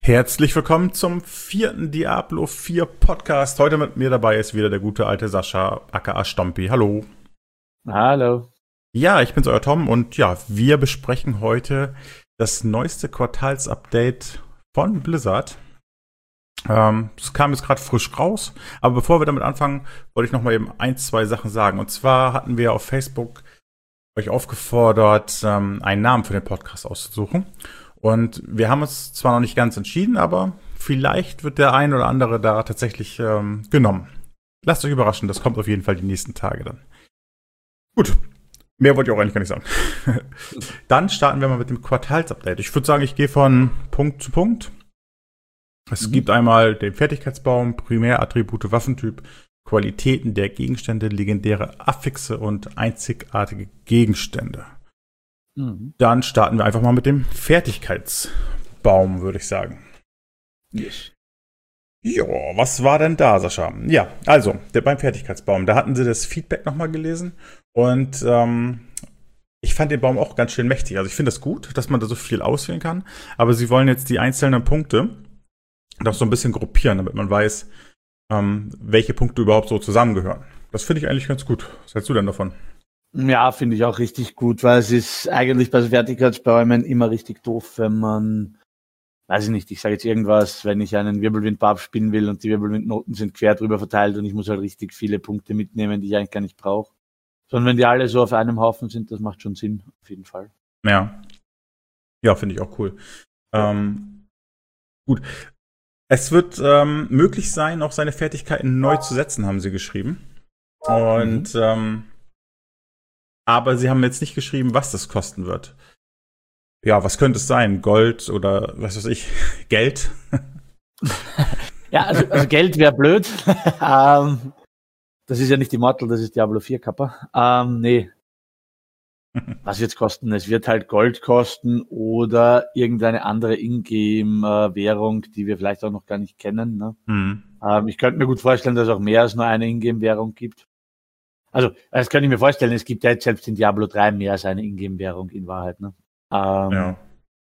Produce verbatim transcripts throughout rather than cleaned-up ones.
Herzlich willkommen zum vierten Diablo vier Podcast. Heute mit mir dabei ist wieder der gute alte Sascha, aka Stompi. Hallo. Hallo. Ja, ich bin's, euer Tom, und ja, wir besprechen heute das neueste Quartalsupdate von Blizzard. Ähm, das kam jetzt gerade frisch raus, aber bevor wir damit anfangen, wollte ich noch mal eben ein, zwei Sachen sagen. Und zwar hatten wir auf Facebook euch aufgefordert, ähm, einen Namen für den Podcast auszusuchen. Und wir haben uns zwar noch nicht ganz entschieden, aber vielleicht wird der ein oder andere da tatsächlich ähm, genommen. Lasst euch überraschen, das kommt auf jeden Fall die nächsten Tage dann. Gut, mehr wollte ich auch eigentlich gar nicht sagen. Dann starten wir mal mit dem Quartalsupdate. Ich würde sagen, ich gehe von Punkt zu Punkt. Es mhm. gibt einmal den Fertigkeitsbaum, Primärattribute, Waffentyp, Qualitäten der Gegenstände, legendäre Affixe und einzigartige Gegenstände. Mhm. Dann starten wir einfach mal mit dem Fertigkeitsbaum, würde ich sagen. Yes. Ja, was war denn da, Sascha? Ja, also, der, beim Fertigkeitsbaum, da hatten sie das Feedback nochmal gelesen und ähm, ich fand den Baum auch ganz schön mächtig. Also ich finde es gut, dass man da so viel auswählen kann, aber sie wollen jetzt die einzelnen Punkte noch so ein bisschen gruppieren, damit man weiß, ähm, welche Punkte überhaupt so zusammengehören. Das finde ich eigentlich ganz gut. Was hältst du denn davon? Ja, finde ich auch richtig gut, weil es ist eigentlich bei Fertigkeitsbäumen immer richtig doof, wenn man, weiß ich nicht, ich sage jetzt irgendwas, wenn ich einen Wirbelwindbar spielen will und die Wirbelwindnoten sind quer drüber verteilt und ich muss halt richtig viele Punkte mitnehmen, die ich eigentlich gar nicht brauche. Sondern wenn die alle so auf einem Haufen sind, das macht schon Sinn, auf jeden Fall. Ja, ja, finde ich auch cool. Ähm, gut. Es wird ähm, möglich sein, auch seine Fertigkeiten neu zu setzen, haben sie geschrieben. Und, mhm. ähm, aber sie haben jetzt nicht geschrieben, was das kosten wird. Ja, was könnte es sein? Gold oder was weiß ich, Geld? Ja, also, also Geld wäre blöd. ähm, das ist ja nicht Immortal, das ist Diablo vier Kappa. Ähm, nee. Was wird's kosten? Es wird halt Gold kosten oder irgendeine andere Ingame-Währung, die wir vielleicht auch noch gar nicht kennen. Ne? Mhm. Ähm, ich könnte mir gut vorstellen, dass es auch mehr als nur eine Ingame-Währung gibt. Also, das kann ich mir vorstellen, es gibt ja jetzt selbst in Diablo drei mehr als eine Ingame-Währung in Wahrheit. Ne? Ähm, ja.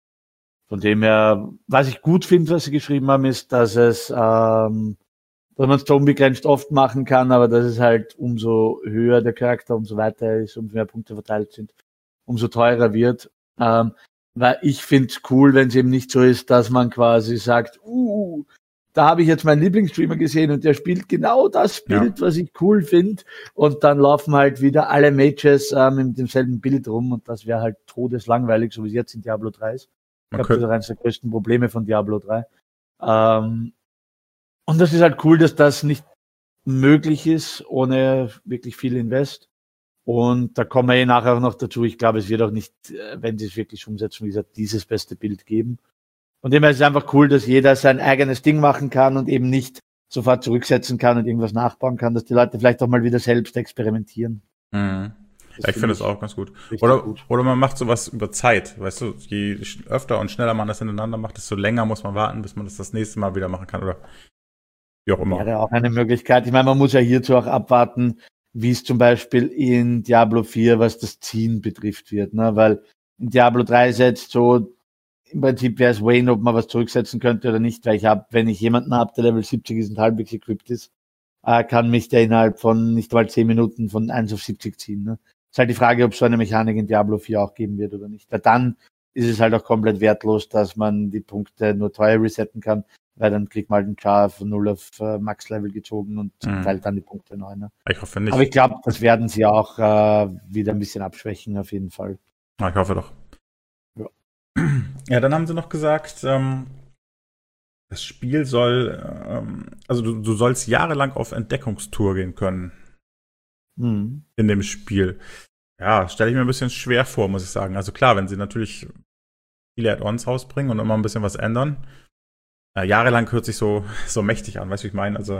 Von dem her, was ich gut finde, was sie geschrieben haben, ist, dass es, ähm, dass man es zwar unbegrenzt oft machen kann, aber dass es halt umso höher der Charakter, umso weiter er ist, umso mehr Punkte verteilt sind, umso teurer wird. Ähm, weil ich finde es cool, wenn es eben nicht so ist, dass man quasi sagt, uh, da habe ich jetzt meinen Lieblingsstreamer gesehen und der spielt genau das Bild, ja. was ich cool finde. Und dann laufen halt wieder alle Mages ähm, mit demselben Bild rum und das wäre halt todeslangweilig, so wie es jetzt in Diablo drei ist. Ich glaube, das ist eines der größten Probleme von Diablo drei. Ähm, und das ist halt cool, dass das nicht möglich ist, ohne wirklich viel Invest. Und da kommen wir eh nachher auch noch dazu. Ich glaube, es wird auch nicht, wenn sie es wirklich umsetzen, wie gesagt, dieses beste Bild geben. Von dem her ist es einfach cool, dass jeder sein eigenes Ding machen kann und eben nicht sofort zurücksetzen kann und irgendwas nachbauen kann, dass die Leute vielleicht auch mal wieder selbst experimentieren. Mhm. Ja, ich finde das auch ganz gut. Oder, gut. oder man macht sowas über Zeit, weißt du, je öfter und schneller man das hintereinander macht, desto länger muss man warten, bis man das das nächste Mal wieder machen kann oder wie auch immer. Wäre auch eine Möglichkeit. Ich meine, man muss ja hierzu auch abwarten, wie es zum Beispiel in Diablo vier, was das Ziehen betrifft, wird, ne? Weil in Diablo drei ist jetzt so, im Prinzip wäre es Wayne, ob man was zurücksetzen könnte oder nicht, weil ich habe, wenn ich jemanden habe, der Level siebzig ist und halbwegs equipped ist, äh, kann mich der innerhalb von nicht mal zehn Minuten von eins auf siebzig ziehen, ne? Ist halt die Frage, ob es so eine Mechanik in Diablo vier auch geben wird oder nicht. Weil dann ist es halt auch komplett wertlos, dass man die Punkte nur teuer resetten kann, weil dann kriegt man halt einen Char von null auf äh, Max-Level gezogen und mhm. teilt dann die Punkte neu. Ne? Ich hoffe nicht. Aber ich glaube, das werden sie auch äh, wieder ein bisschen abschwächen, auf jeden Fall. Ja, ich hoffe doch. Ja, ja, dann haben sie noch gesagt, ähm, das Spiel soll, ähm, also du, du sollst jahrelang auf Entdeckungstour gehen können. Mhm. In dem Spiel. Ja, stelle ich mir ein bisschen schwer vor, muss ich sagen. Also klar, wenn sie natürlich viele Add-ons rausbringen und immer ein bisschen was ändern. Ja, jahrelang hört sich so, so mächtig an, weißt du, wie ich meine? Also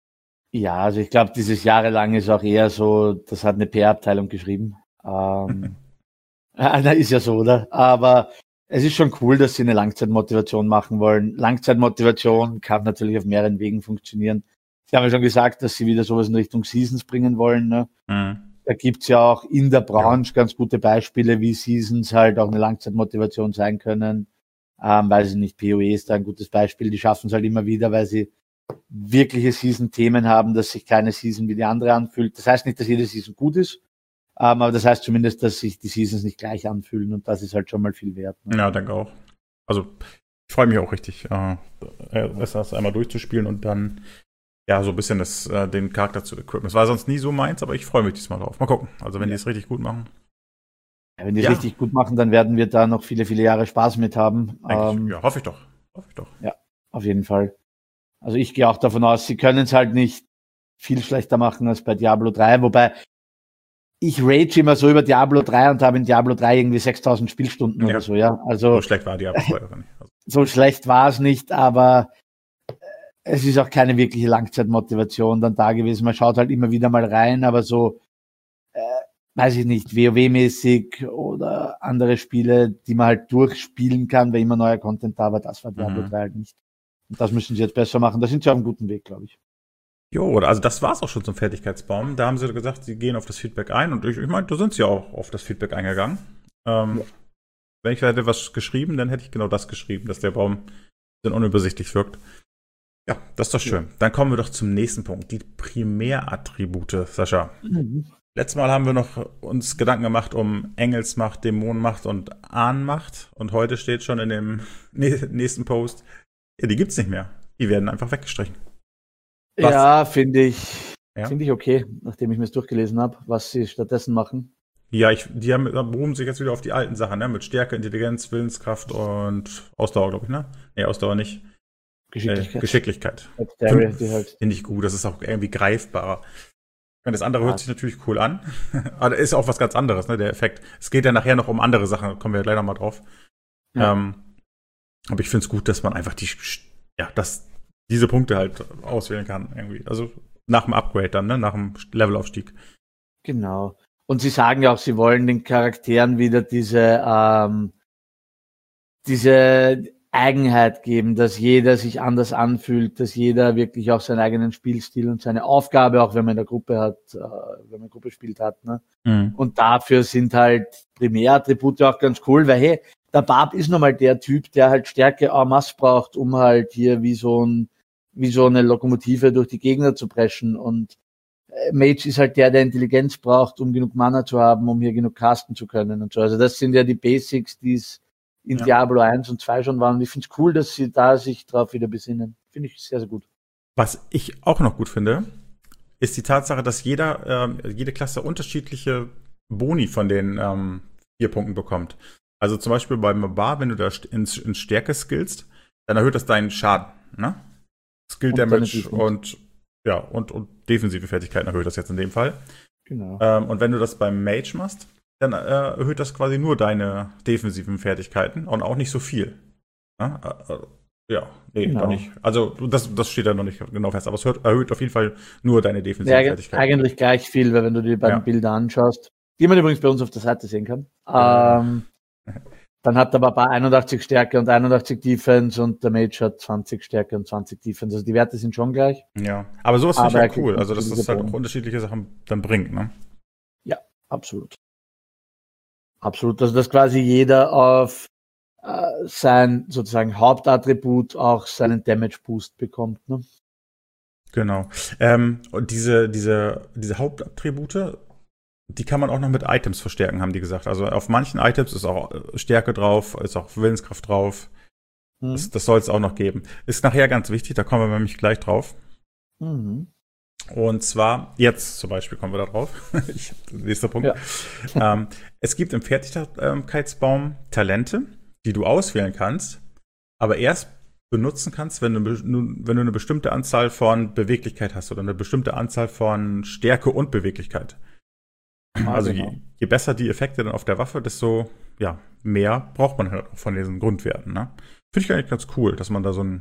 ja, also ich glaube, dieses jahrelang ist auch eher so, das hat eine P R-Abteilung geschrieben. Ähm, na, ist ja so, oder? Aber es ist schon cool, dass sie eine Langzeitmotivation machen wollen. Langzeitmotivation kann natürlich auf mehreren Wegen funktionieren. Sie haben ja schon gesagt, dass sie wieder sowas in Richtung Seasons bringen wollen. Ne? Mhm. Da gibt's ja auch in der Branche ja. ganz gute Beispiele, wie Seasons halt auch eine Langzeitmotivation sein können. Ähm, weiß ich nicht, PoE ist da ein gutes Beispiel. Die schaffen es halt immer wieder, weil sie wirkliche Season-Themen haben, dass sich keine Season wie die andere anfühlt. Das heißt nicht, dass jede Season gut ist, ähm, aber das heißt zumindest, dass sich die Seasons nicht gleich anfühlen und das ist halt schon mal viel wert. Ne? Ja, danke auch. Also ich freue mich auch richtig, äh, das einmal durchzuspielen und dann ja so ein bisschen das, äh, den Charakter zu equippen. Es war sonst nie so meins, aber ich freue mich diesmal drauf. Mal gucken. Also wenn ja. die es richtig gut machen. Ja, wenn die es ja. richtig gut machen, dann werden wir da noch viele, viele Jahre Spaß mit haben. Ähm, ja, hoffe ich doch. Hoffe ich doch. Ja, auf jeden Fall. Also ich gehe auch davon aus, sie können es halt nicht viel schlechter machen als bei Diablo drei, wobei ich rage immer so über Diablo drei und habe in Diablo drei irgendwie sechstausend Spielstunden ja. oder so, ja. Also so schlecht war Diablo zwei nicht. Also. So schlecht war es nicht, aber es ist auch keine wirkliche Langzeitmotivation dann da gewesen. Man schaut halt immer wieder mal rein, aber so, äh, weiß ich nicht, WoW-mäßig oder andere Spiele, die man halt durchspielen kann, weil immer neuer Content da war, das war Diablo mhm. drei halt nicht. Und das müssen sie jetzt besser machen. Da sind sie auf einem guten Weg, glaube ich. Jo, also das war's auch schon zum Fertigkeitsbaum. Da haben sie gesagt, sie gehen auf das Feedback ein und ich, ich meine, da sind sie auch auf das Feedback eingegangen. Ähm, ja. Wenn ich hätte was geschrieben, dann hätte ich genau das geschrieben, dass der Baum dann unübersichtlich wirkt. Ja, das ist doch schön. Ja. Dann kommen wir doch zum nächsten Punkt. Die Primärattribute, Sascha. Mhm. Letztes Mal haben wir noch uns Gedanken gemacht um Engelsmacht, Dämonenmacht und Ahnenmacht. Und heute steht schon in dem nächsten Post, ja, die gibt's nicht mehr. Die werden einfach weggestrichen. Was? Ja, finde ich, ja? finde ich okay, nachdem ich mir es durchgelesen habe, was sie stattdessen machen. Ja, ich, die haben, beruhen sich jetzt wieder auf die alten Sachen, ne? Mit Stärke, Intelligenz, Willenskraft und Ausdauer, glaube ich, ne? Nee, Ausdauer nicht. Geschicklichkeit. Äh, Geschicklichkeit. Finde halt. find ich gut, das ist auch irgendwie greifbarer. Das andere ja. hört sich natürlich cool an, aber ist auch was ganz anderes, ne, der Effekt. Es geht ja nachher noch um andere Sachen, kommen wir gleich noch mal drauf. Ja. Ähm, aber ich finde es gut, dass man einfach die, ja, dass diese Punkte halt auswählen kann, irgendwie. Also nach dem Upgrade dann, ne, nach dem Levelaufstieg. Genau. Und sie sagen ja auch, sie wollen den Charakteren wieder diese, ähm, diese Eigenheit geben, dass jeder sich anders anfühlt, dass jeder wirklich auch seinen eigenen Spielstil und seine Aufgabe, auch wenn man in der Gruppe hat, äh, wenn man eine Gruppe spielt hat, ne? Mhm. Und dafür sind halt Primärattribute auch ganz cool, weil hey, der Barb ist nochmal der Typ, der halt Stärke en masse braucht, um halt hier wie so ein, wie so eine Lokomotive durch die Gegner zu preschen und Mage ist halt der, der Intelligenz braucht, um genug Mana zu haben, um hier genug casten zu können und so. Also das sind ja die Basics, die es in ja. Diablo eins und zwei schon waren. Und ich finde es cool, dass sie da sich drauf wieder besinnen. Finde ich sehr, sehr gut. Was ich auch noch gut finde, ist die Tatsache, dass jeder, ähm, jede Klasse unterschiedliche Boni von den ähm, vier Punkten bekommt. Also zum Beispiel beim Barbar, wenn du da in, in Stärke skillst, dann erhöht das deinen Schaden, ne? Skill und Damage und ja, und, und defensive Fertigkeiten erhöht das jetzt in dem Fall. Genau. Ähm, und wenn du das beim Mage machst, dann äh, erhöht das quasi nur deine defensiven Fertigkeiten und auch nicht so viel. Ja, äh, ja nee, genau. Doch nicht. Also das, das steht da noch nicht genau fest, aber es hört, erhöht auf jeden Fall nur deine defensiven ja, Fertigkeiten. Eigentlich gleich viel, weil wenn du die beiden ja. Bilder anschaust, die man übrigens bei uns auf der Seite sehen kann, ja. ähm, dann hat der Barbar einundachtzig Stärke und einundachtzig Defense und der Mage hat zwanzig Stärke und zwanzig Defense. Also die Werte sind schon gleich. Ja, aber sowas finde ich ja cool. Also dass das halt auch unterschiedliche Sachen dann bringt, ne? Ja, absolut. Absolut. Also dass quasi jeder auf äh, sein sozusagen Hauptattribut auch seinen Damage Boost bekommt, ne? Genau. Ähm, und diese, diese, diese Hauptattribute, die kann man auch noch mit Items verstärken, haben die gesagt. Also auf manchen Items ist auch Stärke drauf, ist auch Willenskraft drauf. Mhm. Das, das soll es auch noch geben. Ist nachher ganz wichtig, da kommen wir nämlich gleich drauf. Mhm. Und zwar, jetzt zum Beispiel kommen wir da drauf. ich, nächster Punkt. Ja. ähm, es gibt im Fertigkeitsbaum Talente, die du auswählen kannst, aber erst benutzen kannst, wenn du, wenn du eine bestimmte Anzahl von Beweglichkeit hast oder eine bestimmte Anzahl von Stärke und Beweglichkeit. Also je, je besser die Effekte dann auf der Waffe, desto ja, mehr braucht man halt von diesen Grundwerten. Ne? Finde ich eigentlich ganz cool, dass man da so einen,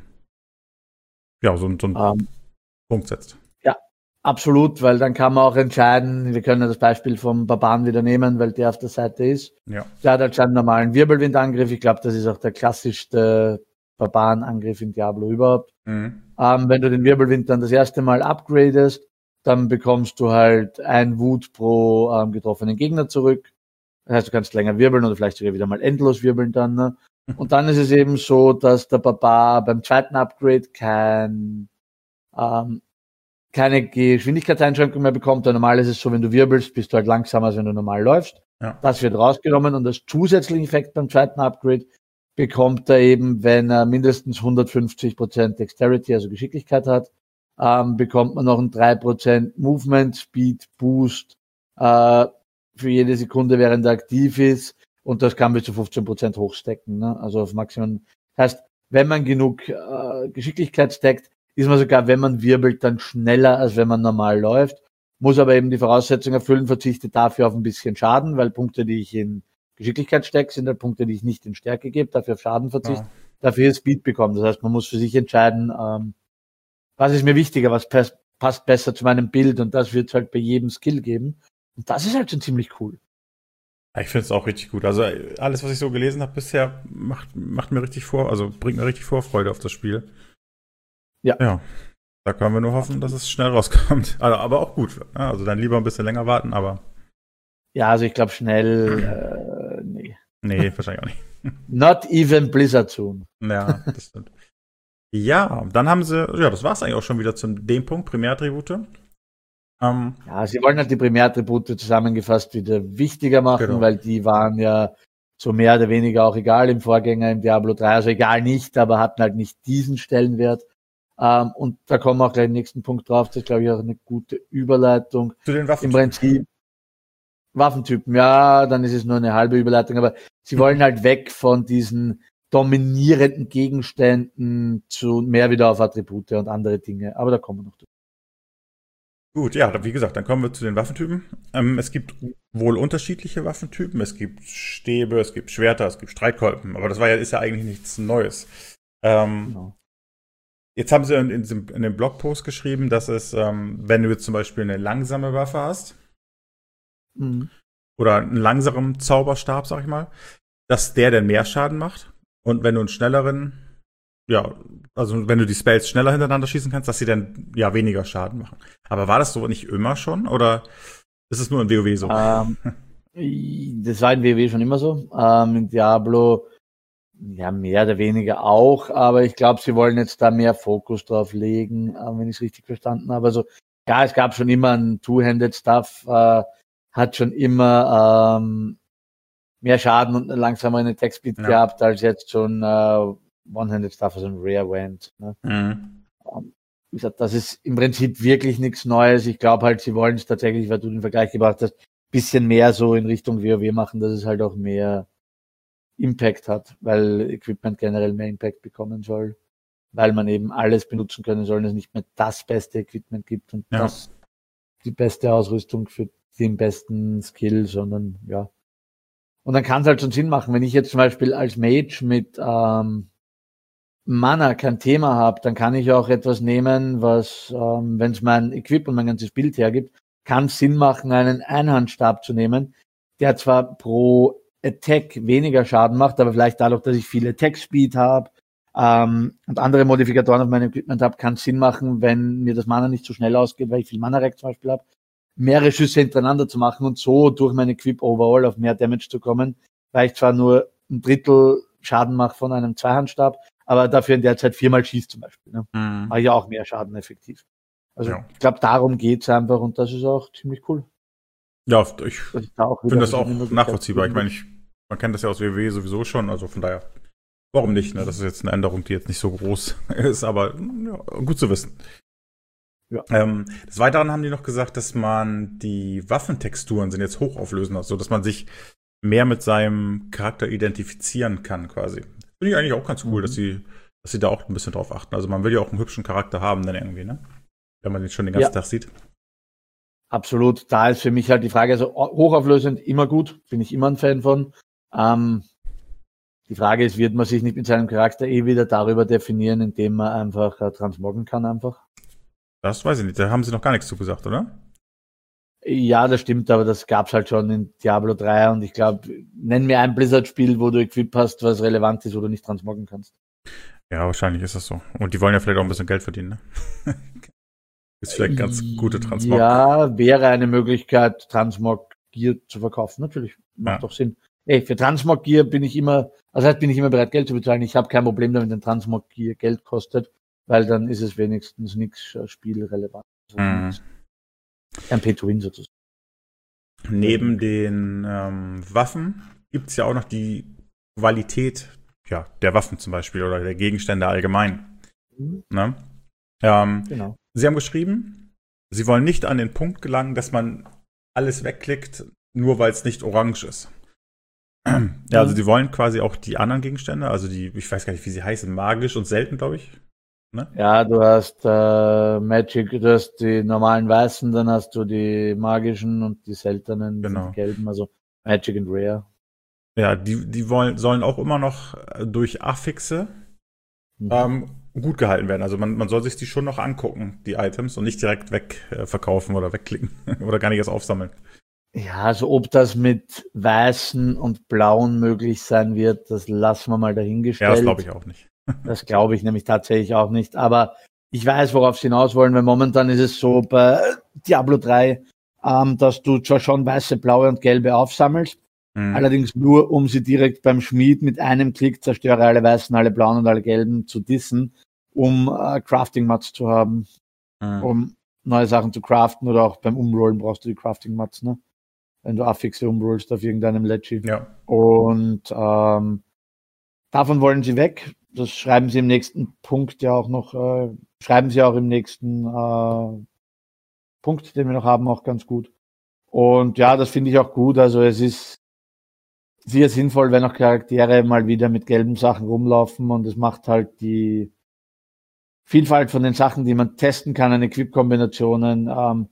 ja, so, so einen um, Punkt setzt. Ja, absolut, weil dann kann man auch entscheiden, wir können ja das Beispiel vom Barbaren wieder nehmen, weil der auf der Seite ist. Ja. Der hat halt einen normalen Wirbelwindangriff. Ich glaube, das ist auch der klassischste Barbarenangriff in Diablo überhaupt. Mhm. Ähm, wenn du den Wirbelwind dann das erste Mal upgradest, dann bekommst du halt ein Wut pro ähm, getroffenen Gegner zurück. Das heißt, du kannst länger wirbeln oder vielleicht sogar wieder mal endlos wirbeln dann. Ne? Und dann ist es eben so, dass der Barbar beim zweiten Upgrade kein, ähm, keine Geschwindigkeitseinschränkung mehr bekommt. Normal ist es so, wenn du wirbelst, bist du halt langsamer, als wenn du normal läufst. Ja. Das wird rausgenommen und als zusätzlichen Effekt beim zweiten Upgrade bekommt er eben, wenn er mindestens hundertfünfzig Prozent Dexterity, also Geschicklichkeit hat, ähm, bekommt man noch einen drei Prozent Movement Speed Boost äh, für jede Sekunde, während er aktiv ist. Und das kann bis zu fünfzehn Prozent hochstecken, ne? Also auf Maximum. Das heißt, wenn man genug äh, Geschicklichkeit stackt, ist man sogar, wenn man wirbelt, dann schneller, als wenn man normal läuft. Muss aber eben die Voraussetzung erfüllen, verzichte dafür auf ein bisschen Schaden, weil Punkte, die ich in Geschicklichkeit stecke, sind halt Punkte, die ich nicht in Stärke gebe, dafür auf Schaden verzichte, ja. Dafür Speed bekommen. Das heißt, man muss für sich entscheiden, ähm, was ist mir wichtiger, was passt, passt besser zu meinem Bild, und das wird es halt bei jedem Skill geben. Und das ist halt schon ziemlich cool. Ich finde es auch richtig gut. Also alles, was ich so gelesen habe bisher, macht, macht mir richtig vor, also bringt mir richtig Vorfreude auf das Spiel. Ja. Ja. Da können wir nur hoffen, dass es schnell rauskommt. Also, aber auch gut. Also dann lieber ein bisschen länger warten, aber. Ja, also ich glaube schnell, äh, nee. Nee, wahrscheinlich auch nicht. Not even Blizzard soon. Ja, das stimmt. Ja, dann haben sie, ja, das war es eigentlich auch schon wieder zu dem Punkt, Primärattribute. Ähm, ja, sie wollen halt die Primärattribute zusammengefasst wieder wichtiger machen, genau. Weil die waren ja so mehr oder weniger auch egal im Vorgänger, im Diablo drei, also egal nicht, aber hatten halt nicht diesen Stellenwert. Um, und da kommen wir auch gleich den nächsten Punkt drauf. Das ist, glaube ich, auch eine gute Überleitung. Zu den Waffen. Im Prinzip Waffentypen, ja, dann ist es nur eine halbe Überleitung, aber sie wollen halt weg von diesen dominierenden Gegenständen zu mehr wieder auf Attribute und andere Dinge. Aber da kommen wir noch dazu. Gut, ja, wie gesagt, dann kommen wir zu den Waffentypen. Ähm, es gibt wohl unterschiedliche Waffentypen. Es gibt Stäbe, es gibt Schwerter, es gibt Streitkolben. Aber das war ja, ist ja eigentlich nichts Neues. Ähm, genau. Jetzt haben sie in, in, in dem Blogpost geschrieben, dass es, ähm, wenn du jetzt zum Beispiel eine langsame Waffe hast, mhm. oder einen langsamen Zauberstab, sag ich mal, dass der dann mehr Schaden macht. Und wenn du einen schnelleren, ja, also wenn du die Spells schneller hintereinander schießen kannst, dass sie dann ja weniger Schaden machen. Aber war das so nicht immer schon? Oder ist es nur in WoW so? Ähm, das war in WoW schon immer so. Ähm, in Diablo ja, mehr oder weniger auch, aber ich glaube, sie wollen jetzt da mehr Fokus drauf legen, äh, wenn ich es richtig verstanden habe. Also, ja, es gab schon immer ein Two-Handed Stuff, äh, hat schon immer ähm, mehr Schaden und eine langsamere Attack-Speed ja. gehabt, als jetzt schon äh, One-Handed Stuff, also ein Rare Wand. Ne? Mhm. Ähm, wie gesagt, das ist im Prinzip wirklich nichts Neues. Ich glaube halt, sie wollen es tatsächlich, weil du den Vergleich gebracht hast, bisschen mehr so in Richtung WoW machen, dass es halt auch mehr Impact hat, weil Equipment generell mehr Impact bekommen soll, weil man eben alles benutzen können soll, dass es nicht mehr das beste Equipment gibt und ja. das die beste Ausrüstung für den besten Skill, sondern ja. Und dann kann es halt schon Sinn machen, wenn ich jetzt zum Beispiel als Mage mit ähm, Mana kein Thema habe, dann kann ich auch etwas nehmen, was, ähm, wenn es mein Equip und mein ganzes Bild hergibt, kann es Sinn machen, einen Einhandstab zu nehmen, der zwar pro Attack weniger Schaden macht, aber vielleicht dadurch, dass ich viel Attack Speed habe ähm, und andere Modifikatoren auf meinem Equipment habe, kann es Sinn machen, wenn mir das Mana nicht so schnell ausgeht, weil ich viel Mana-Rack zum Beispiel habe, mehrere Schüsse hintereinander zu machen und so durch mein Equip overall auf mehr Damage zu kommen, weil ich zwar nur ein Drittel Schaden mache von einem Zweihandstab, aber dafür in der Zeit viermal schießt zum Beispiel. Ne? Mhm. Mache ich auch mehr Schaden effektiv. Also ja. Ich glaube, darum geht's einfach und das ist auch ziemlich cool. Ja, ich finde das auch nachvollziehbar. Ich meine, ich, man kennt das ja aus WoW sowieso schon, also von daher, warum nicht? Ne? Das ist jetzt eine Änderung, die jetzt nicht so groß ist, aber ja, gut zu wissen. Ja. Ähm, des Weiteren haben die noch gesagt, dass man die Waffentexturen sind jetzt hochauflösender, so dass man sich mehr mit seinem Charakter identifizieren kann, quasi. Finde ich eigentlich auch ganz cool, mhm. dass sie, dass sie da auch ein bisschen drauf achten. Also man will ja auch einen hübschen Charakter haben, dann irgendwie, ne? Wenn man den schon den ganzen ja. Tag sieht. Absolut. Da ist für mich halt die Frage, also hochauflösend immer gut, bin ich immer ein Fan von. Ähm, die Frage ist, wird man sich nicht mit seinem Charakter eh wieder darüber definieren, indem man einfach äh, transmoggen kann einfach? Das weiß ich nicht, da haben sie noch gar nichts zu gesagt, oder? Ja, das stimmt, aber das gab's halt schon in Diablo drei und ich glaube, nenn mir ein Blizzard-Spiel, wo du Equip hast, was relevant ist, wo du nicht transmoggen kannst. Ja, wahrscheinlich ist das so. Und die wollen ja vielleicht auch ein bisschen Geld verdienen, ne? Ist vielleicht ganz gute Transmog. Ja, wäre eine Möglichkeit, Transmog Gear zu verkaufen. Natürlich, macht ja. doch Sinn. ey, für Transmog Gear bin ich immer, also heißt, bin ich immer bereit, Geld zu bezahlen. Ich habe kein Problem damit, wenn Transmog Gear Geld kostet, weil dann ist es wenigstens nichts spielrelevant. Also Mhm. ein Pay-to-Win sozusagen. Neben den ähm, Waffen gibt es ja auch noch die Qualität ja, der Waffen zum Beispiel oder der Gegenstände allgemein. Mhm. Ne? Ähm, Genau. Sie haben geschrieben, Sie wollen nicht an den Punkt gelangen, dass man alles wegklickt, nur weil es nicht orange ist. Ja, also Sie wollen quasi auch die anderen Gegenstände, also die, ich weiß gar nicht, wie sie heißen, magisch und selten, glaube ich. Ne? Ja, du hast äh, Magic, du hast die normalen Weißen, dann hast du die magischen und die seltenen, Genau. die gelben, also Magic und Rare. Ja, die, die wollen, sollen auch immer noch durch Affixe Mhm. ähm, gut gehalten werden. Also man, man soll sich die schon noch angucken, die Items, und nicht direkt wegverkaufen äh, oder wegklicken oder gar nicht erst aufsammeln. Ja, also ob das mit weißen und blauen möglich sein wird, das lassen wir mal dahingestellt. Ja, das glaube ich auch nicht. Das glaube ich nämlich tatsächlich auch nicht. Aber ich weiß, worauf sie hinaus wollen, weil momentan ist es so bei Diablo drei, ähm, dass du zwar schon weiße, blaue und gelbe aufsammelst, Mhm. allerdings nur, um sie direkt beim Schmied mit einem Klick zerstöre alle weißen, alle blauen und alle gelben zu dissen, um äh, Crafting-Mats zu haben, Mhm. um neue Sachen zu craften, oder auch beim Umrollen brauchst du die Crafting-Mats, ne? Wenn du Affixe umrollst auf irgendeinem Leggy. Ja. Und ähm, davon wollen sie weg. Das schreiben sie im nächsten Punkt ja auch noch, äh, schreiben sie auch im nächsten äh, Punkt, den wir noch haben, auch ganz gut. Und ja, das finde ich auch gut. Also es ist sehr sinnvoll, wenn auch Charaktere mal wieder mit gelben Sachen rumlaufen, und es macht halt die Vielfalt von den Sachen, die man testen kann, an Equip-Kombinationen, ähm,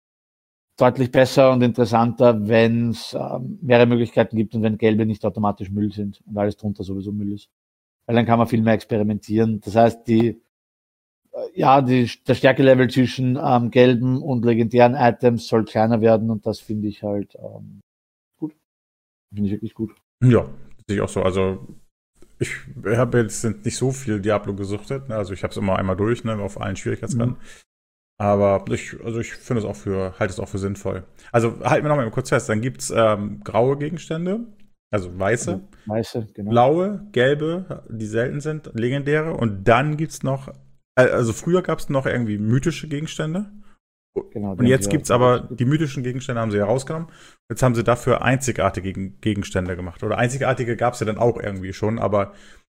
deutlich besser und interessanter, wenn es ähm, mehrere Möglichkeiten gibt und wenn gelbe nicht automatisch Müll sind und alles drunter sowieso Müll ist. Weil dann kann man viel mehr experimentieren. Das heißt, die äh, ja, die, der Stärkelevel zwischen ähm, gelben und legendären Items soll kleiner werden, und das finde ich halt ähm, gut. Finde ich wirklich gut. Ja, sehe ich auch so. Also ich habe jetzt nicht so viel Diablo gesuchtet, ne? Also ich habe es immer einmal durch, ne, auf allen Schwierigkeitsgraden. Mhm. Aber ich, also ich finde es auch für, halte es auch für sinnvoll. Also halten wir noch mal kurz fest, dann gibt's ähm, graue Gegenstände, also weiße, Also, weiße, genau. blaue, gelbe, die selten sind, legendäre, und dann gibt's noch, äh, also früher gab's noch irgendwie mythische Gegenstände. Genau, Und jetzt gibt's aber, die mythischen Gegenstände haben sie ja rausgenommen. Jetzt haben sie dafür einzigartige Gegenstände gemacht. Oder einzigartige gab's ja dann auch irgendwie schon, aber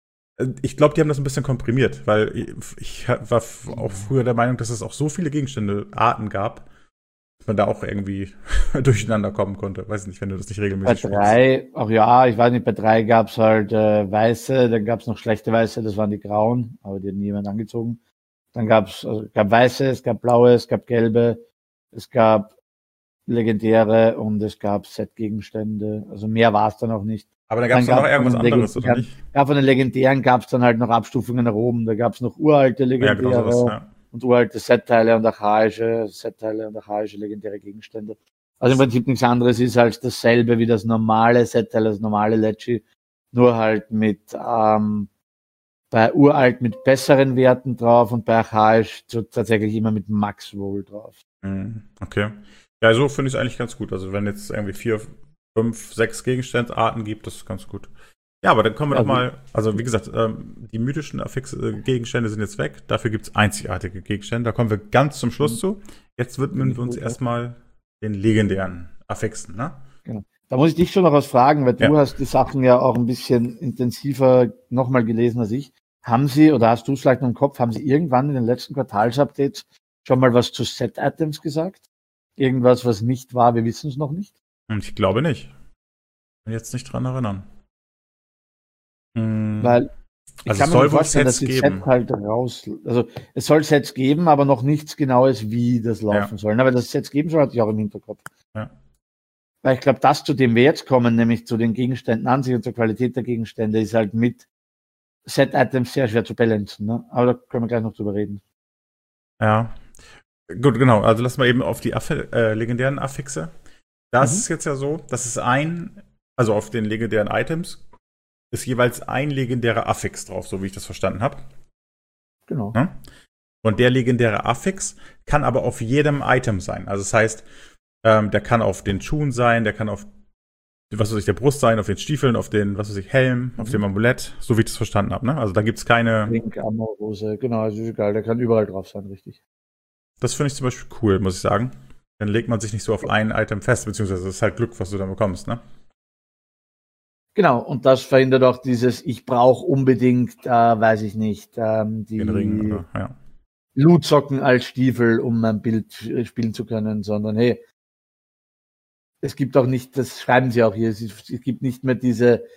ich glaube, die haben das ein bisschen komprimiert, weil ich war auch früher der Meinung, dass es auch so viele Gegenstände, Arten gab, dass man da auch irgendwie durcheinander kommen konnte. Weiß nicht, wenn du das nicht regelmäßig spielst. Bei drei, auch ja, ich weiß nicht, bei drei gab's halt äh, weiße, dann gab's noch schlechte weiße, das waren die grauen, aber die hat niemand angezogen. Dann gab's, also, gab weiße, es gab blaue, es gab gelbe, es gab legendäre und es gab Set-Gegenstände. Also mehr war es dann auch nicht. Aber da gab es noch irgendwas anderes, oder nicht? Ja, von den legendären gab es dann halt noch Abstufungen nach oben. Da gab es noch uralte legendäre ja, genau sowas, ja. und uralte Set-Teile und archaische Set-Teile und archaische legendäre Gegenstände. Also im Prinzip nichts anderes ist als dasselbe wie das normale Set-Teil, das normale Leggy, nur halt mit ähm, bei uralt mit besseren Werten drauf und bei archaisch so tatsächlich immer mit Max-Roll drauf. Okay. Ja, so finde ich es eigentlich ganz gut. Also wenn jetzt irgendwie vier, fünf, sechs Gegenstandsarten gibt, das ist ganz gut. Ja, aber dann kommen wir also, doch mal, also wie gesagt, ähm, die mythischen Affixe, Gegenstände sind jetzt weg. Dafür gibt es einzigartige Gegenstände. Da kommen wir ganz zum Schluss mhm. zu. Jetzt widmen wir uns erstmal den legendären Affixen, ne? Genau. Da muss ich dich schon noch was fragen, weil ja. du hast die Sachen ja auch ein bisschen intensiver nochmal gelesen als ich. Haben Sie, oder hast du es vielleicht noch im Kopf, haben Sie irgendwann in den letzten Quartalsupdates schon mal was zu Set-Items gesagt? Irgendwas, was nicht war, wir wissen es noch nicht? Und ich glaube nicht. Ich kann jetzt nicht dran erinnern. Hm. Weil ich also kann es soll mir wohl vorstellen, Sets dass die geben. Set halt raus, also es soll Sets geben, aber noch nichts Genaues, wie das laufen ja. soll. Aber dass es Sets geben soll, hatte ich auch im Hinterkopf. Ja. Weil ich glaube, das, zu dem wir jetzt kommen, nämlich zu den Gegenständen an sich und zur Qualität der Gegenstände, ist halt mit Set-Items sehr schwer zu balancen. Ne? Aber da können wir gleich noch drüber reden. Ja. Gut, genau. Also lassen wir eben auf die Affe, äh, legendären Affixe. Das mhm. ist jetzt ja so, dass es ein, also auf den legendären Items ist jeweils ein legendärer Affix drauf, so wie ich das verstanden habe. Genau. Ja? Und der legendäre Affix kann aber auf jedem Item sein. Also das heißt, ähm, der kann auf den Schuhen sein, der kann auf was weiß ich, der Brust sein, auf den Stiefeln, auf den, was weiß ich, Helm, mhm. auf dem Amulett, so wie ich das verstanden habe, ne? Also da gibt's keine... Link, Ammo, Hose, genau, also ist egal, der kann überall drauf sein, richtig. Das finde ich zum Beispiel cool, muss ich sagen. Dann legt man sich nicht so auf ein Item fest, beziehungsweise es ist halt Glück, was du dann bekommst, ne? Genau, und das verhindert auch dieses, ich brauche unbedingt, äh, weiß ich nicht, ähm, die Den Ring, oder, ja. Lootsocken als Stiefel, um ein Bild spielen zu können, sondern hey, es gibt auch nicht, das schreiben sie auch hier, es, es gibt nicht mehr diese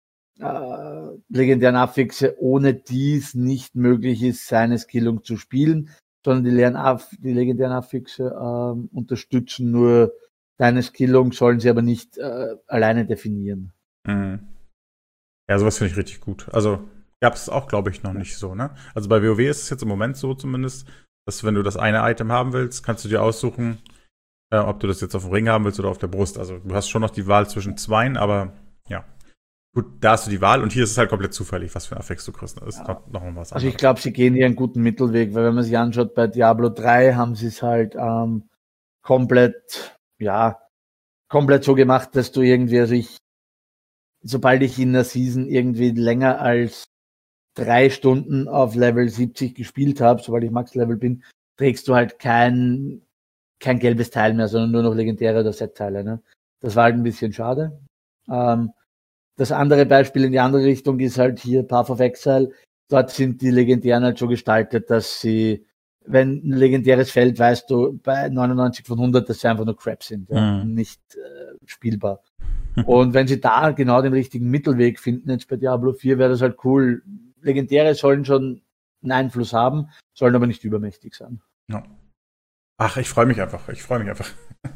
äh, legendären Affixe, ohne die es nicht möglich ist, seine Skillung zu spielen, sondern die, Aff, die legendären Affixe äh, unterstützen nur deine Skillung, sollen sie aber nicht äh, alleine definieren. Mhm. Ja, sowas finde ich richtig gut. Also gab es auch, glaube ich, noch nicht so, ne? Also bei WoW ist es jetzt im Moment so zumindest, dass wenn du das eine Item haben willst, kannst du dir aussuchen, äh, ob du das jetzt auf dem Ring haben willst oder auf der Brust. Also du hast schon noch die Wahl zwischen zweien, aber ja. Gut, da hast du die Wahl und hier ist es halt komplett zufällig, was für ein Affix du kriegst. Das ist ja noch, noch mal was anderes. Also ich glaube, sie gehen hier einen guten Mittelweg, weil wenn man sich anschaut, bei Diablo drei haben sie es halt ähm, komplett, ja, komplett so gemacht, dass du irgendwie, also ich, sobald ich in der Season irgendwie länger als drei Stunden auf Level siebzig gespielt habe, sobald ich Max-Level bin, trägst du halt kein, kein gelbes Teil mehr, sondern nur noch legendäre oder Set-Teile. Ne? Das war halt ein bisschen schade. Ähm, das andere Beispiel in die andere Richtung ist halt hier Path of Exile. Dort sind die Legendären halt so gestaltet, dass sie, wenn ein legendäres Feld, weißt du, bei neunundneunzig von hundert, dass sie einfach nur Crap sind, ja? mhm. nicht äh, spielbar. Und wenn sie da genau den richtigen Mittelweg finden, jetzt bei Diablo vier, wäre das halt cool. Legendäre sollen schon einen Einfluss haben, sollen aber nicht übermächtig sein. Ja. Ach, ich freue mich einfach. Ich freue mich einfach.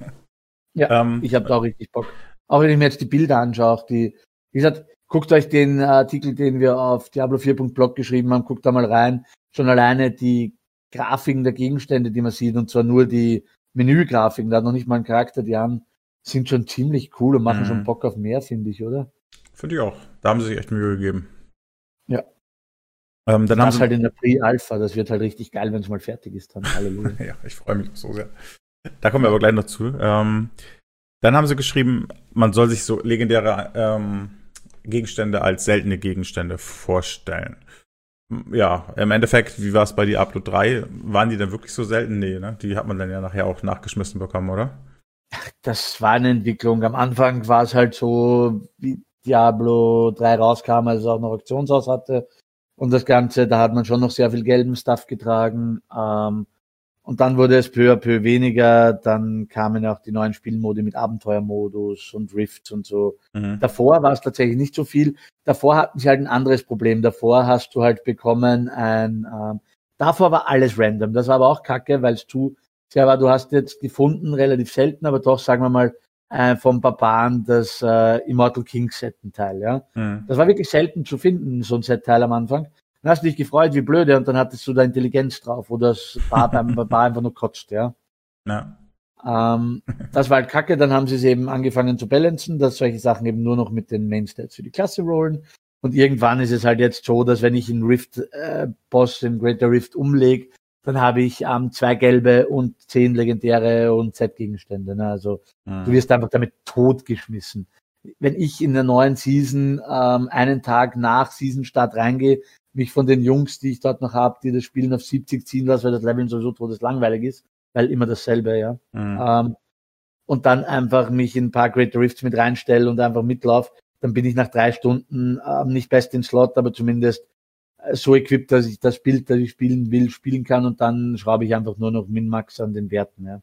Ja, ähm, ich habe da auch richtig Bock. Auch wenn ich mir jetzt die Bilder anschaue, die, wie gesagt, guckt euch den Artikel, den wir auf Diablo vier Punkt blog geschrieben haben, guckt da mal rein. Schon alleine die Grafiken der Gegenstände, die man sieht, und zwar nur die Menügrafiken, da hat noch nicht mal einen Charakter, die haben, sind schon ziemlich cool und machen mhm. schon Bock auf mehr, finde ich, oder? Finde ich auch. Da haben sie sich echt Mühe gegeben. Ja. Ähm, dann das haben sie halt in der Pre-Alpha, das wird halt richtig geil, wenn es mal fertig ist. Dann. Halleluja. Ja, ich freue mich so sehr. Da kommen wir aber gleich noch zu. Ähm, dann haben sie geschrieben, man soll sich so legendäre ähm, Gegenstände als seltene Gegenstände vorstellen. Ja, im Endeffekt, wie war es bei Diablo drei? Waren die dann wirklich so selten? Nee, ne? Die hat man dann ja nachher auch nachgeschmissen bekommen, oder? Das war eine Entwicklung. Am Anfang war es halt so, wie Diablo drei rauskam, als es auch noch Auktionshaus hatte. Und das Ganze, da hat man schon noch sehr viel gelben Stuff getragen. Ähm, und dann wurde es peu à peu weniger. Dann kamen auch die neuen Spielmodi mit Abenteuermodus und Rifts und so. Mhm. Davor war es tatsächlich nicht so viel. Davor hatten sie halt ein anderes Problem. Davor hast du halt bekommen ein, ähm, davor war alles random. Das war aber auch kacke, weil es zu sehr war. Du hast jetzt gefunden, relativ selten, aber doch, sagen wir mal, äh, vom Barbaren das äh, Immortal King Set-Teil, ja. Mhm. Das war wirklich selten zu finden, so ein Set-Teil am Anfang. Dann hast du dich gefreut, wie blöde, und dann hattest du da Intelligenz drauf, wo das Bar beim Barbar einfach nur kotzt, ja. Ja. Ähm, das war halt kacke, dann haben sie es eben angefangen zu balancen, dass solche Sachen eben nur noch mit den Mainstats für die Klasse rollen. Und irgendwann ist es halt jetzt so, dass wenn ich einen Rift-Boss, äh, den Greater Rift umlege, dann habe ich ähm, zwei gelbe und zehn legendäre und Z-Gegenstände. Ne? Also mhm. du wirst einfach damit totgeschmissen. Wenn ich in der neuen Season ähm, einen Tag nach Season-Start reingehe, mich von den Jungs, die ich dort noch habe, die das Spielen auf siebzig ziehen lasse, weil das Level sowieso todeslangweilig ist, weil immer dasselbe, ja. Mhm. Ähm, und dann einfach mich in ein paar Greater Rifts mit reinstelle und einfach mitlaufe, dann bin ich nach drei Stunden ähm, nicht best in Slot, aber zumindest so equipped, dass ich das Bild, das ich spielen will, spielen kann, und dann schraube ich einfach nur noch Min-Max an den Werten, ja.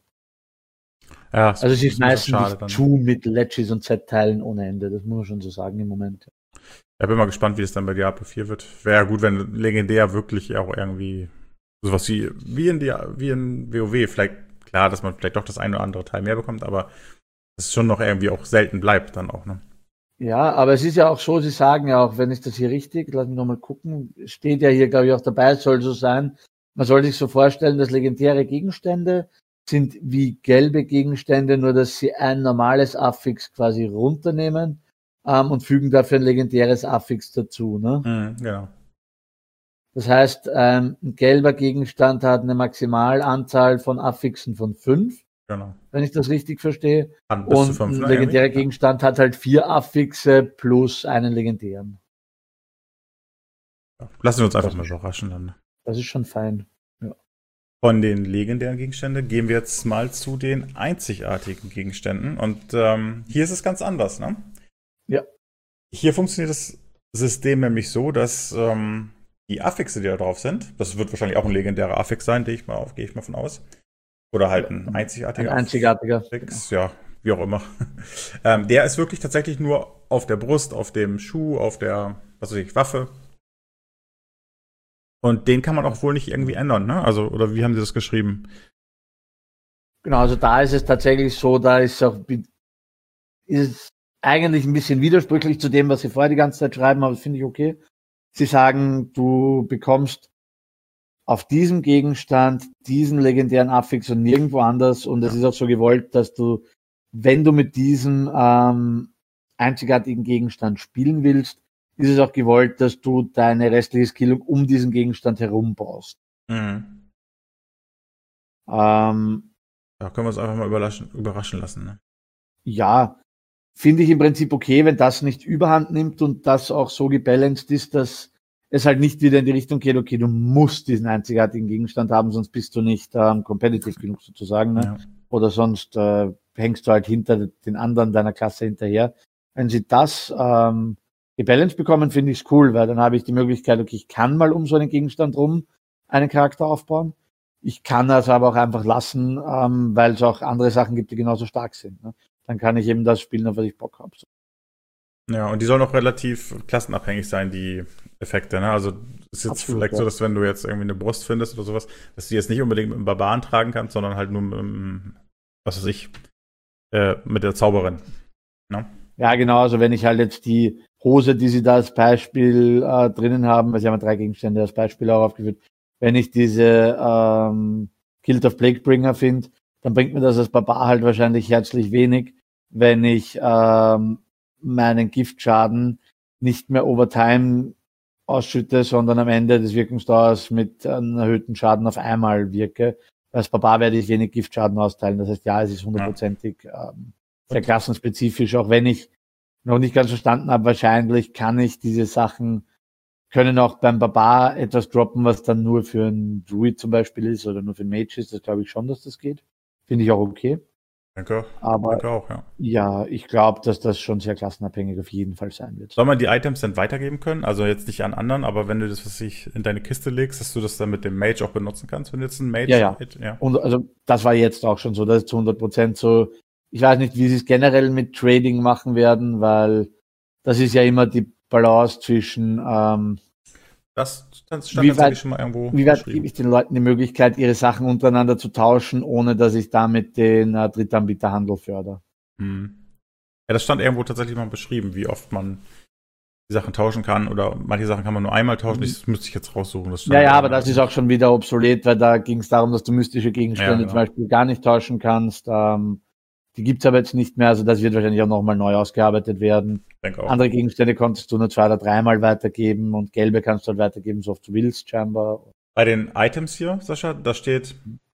Ja, also es ist meistens nicht zu mit Ledges und Z-Teilen ohne Ende, das muss man schon so sagen im Moment. Ich bin mal gespannt, wie es dann bei Diablo vier wird. Wäre ja gut, wenn legendär wirklich auch irgendwie sowas wie, wie in, die, wie in WoW, vielleicht, klar, dass man vielleicht doch das eine oder andere Teil mehr bekommt, aber es schon noch irgendwie auch selten bleibt dann auch, ne? Ja, aber es ist ja auch so, sie sagen ja auch, wenn ich das hier richtig, lass mich nochmal gucken, steht ja hier, glaube ich, auch dabei, es soll so sein, man soll sich so vorstellen, dass legendäre Gegenstände sind wie gelbe Gegenstände, nur dass sie ein normales Affix quasi runternehmen ähm, und fügen dafür ein legendäres Affix dazu. Ne? Mhm, genau. Das heißt, ähm, ein gelber Gegenstand hat eine Maximalanzahl von Affixen von fünf, Genau. Wenn ich das richtig verstehe. Hat bis Und zu fünf, ein ne, legendärer irgendwie? Gegenstand hat halt vier Affixe plus einen legendären. Ja. Lassen wir uns einfach Das mal ist, überraschen dann. das ist schon fein. Ja. Von den legendären Gegenständen gehen wir jetzt mal zu den einzigartigen Gegenständen. Und ähm, hier ist es ganz anders, ne? Ja. Hier funktioniert das System nämlich so, dass ähm, die Affixe, die da drauf sind, das wird wahrscheinlich auch ein legendärer Affix sein, gehe ich mal auf, gehe ich mal von aus. Oder halt ein einzigartiger Ein einzigartiger. Affix, ja, wie auch immer. ähm, der ist wirklich tatsächlich nur auf der Brust, auf dem Schuh, auf der, was weiß ich, Waffe. Und den kann man auch wohl nicht irgendwie ändern, ne? Also, oder wie haben Sie das geschrieben? Genau, also da ist es tatsächlich so, da ist auch ist es eigentlich ein bisschen widersprüchlich zu dem, was Sie vorher die ganze Zeit schreiben, aber das finde ich okay. Sie sagen, du bekommst auf diesem Gegenstand diesen legendären Affix und nirgendwo anders. Und es Ja. ist auch so gewollt, dass du, wenn du mit diesem ähm, einzigartigen Gegenstand spielen willst, ist es auch gewollt, dass du deine restliche Skillung um diesen Gegenstand herum baust. Mhm. Ähm, Da können wir uns einfach mal überraschen, überraschen lassen, ne? ja, finde ich im Prinzip okay, wenn das nicht überhand nimmt und das auch so gebalanced ist, dass es halt nicht wieder in die Richtung geht, okay, du musst diesen einzigartigen Gegenstand haben, sonst bist du nicht ähm, competitive genug sozusagen, ne? Ja. Oder sonst äh, hängst du halt hinter den anderen deiner Klasse hinterher. Wenn sie das ähm, gebalanced bekommen, finde ich es cool, weil dann habe ich die Möglichkeit, okay, ich kann mal um so einen Gegenstand rum einen Charakter aufbauen. Ich kann das aber auch einfach lassen, ähm, weil es auch andere Sachen gibt, die genauso stark sind, ne? Dann kann ich eben das spielen, auf was ich Bock habe. Ja, und die sollen auch relativ klassenabhängig sein, die Effekte, ne? Also ist jetzt Absolut, vielleicht ja. so, dass wenn du jetzt irgendwie eine Brust findest oder sowas, dass du die jetzt nicht unbedingt mit einem Barbaren tragen kannst, sondern halt nur mit einem, was weiß ich, äh, mit der Zauberin. Ne? Ja, genau. Also wenn ich halt jetzt die Hose, die sie da als Beispiel äh, drinnen haben, weil sie haben ja drei Gegenstände als Beispiel auch aufgeführt, wenn ich diese ähm, Guild of Plaguebringer finde, dann bringt mir das als Barbar halt wahrscheinlich herzlich wenig, wenn ich ähm, meinen Giftschaden nicht mehr over time ausschütte, sondern am Ende des Wirkungsdauers mit einem erhöhten Schaden auf einmal wirke. Als Barbar werde ich wenig Giftschaden austeilen. Das heißt, ja, es ist hundertprozentig ähm, sehr klassenspezifisch, auch wenn ich noch nicht ganz verstanden habe, wahrscheinlich kann ich diese Sachen, können auch beim Barbar etwas droppen, was dann nur für einen Druid zum Beispiel ist oder nur für einen Mage ist. Das glaube ich schon, dass das geht. Finde ich auch okay. Danke. Aber Danke auch, ja. ja, ich glaube, dass das schon sehr klassenabhängig auf jeden Fall sein wird. Soll man die Items dann weitergeben können? Also jetzt nicht an anderen, aber wenn du das, was ich in deine Kiste legst, dass du das dann mit dem Mage auch benutzen kannst, wenn du jetzt ein Mage Ja, ja. ja. Und also das war jetzt auch schon so, das ist zu hundert Prozent so. Ich weiß nicht, wie sie es generell mit Trading machen werden, weil das ist ja immer die Balance zwischen ähm, Das stand wie tatsächlich weit, schon mal irgendwo wie weit geschrieben. gebe ich den Leuten die Möglichkeit, ihre Sachen untereinander zu tauschen, ohne dass ich damit den äh, Drittanbieterhandel fördere. Hm. Ja, das stand irgendwo tatsächlich mal beschrieben, wie oft man die Sachen tauschen kann oder manche Sachen kann man nur einmal tauschen. Das müsste ich jetzt raussuchen. Das stand Ja, ja, da aber das ist auch schon wieder obsolet, weil da ging es darum, dass du mystische Gegenstände Ja, genau. zum Beispiel gar nicht tauschen kannst. Ähm, die gibt's aber jetzt nicht mehr, also das wird wahrscheinlich auch nochmal neu ausgearbeitet werden. Ich denke auch. Andere Gegenstände konntest du nur zwei oder dreimal weitergeben und gelbe kannst du halt weitergeben, so oft du willst, scheinbar. Bei den Items hier, Sascha, da steht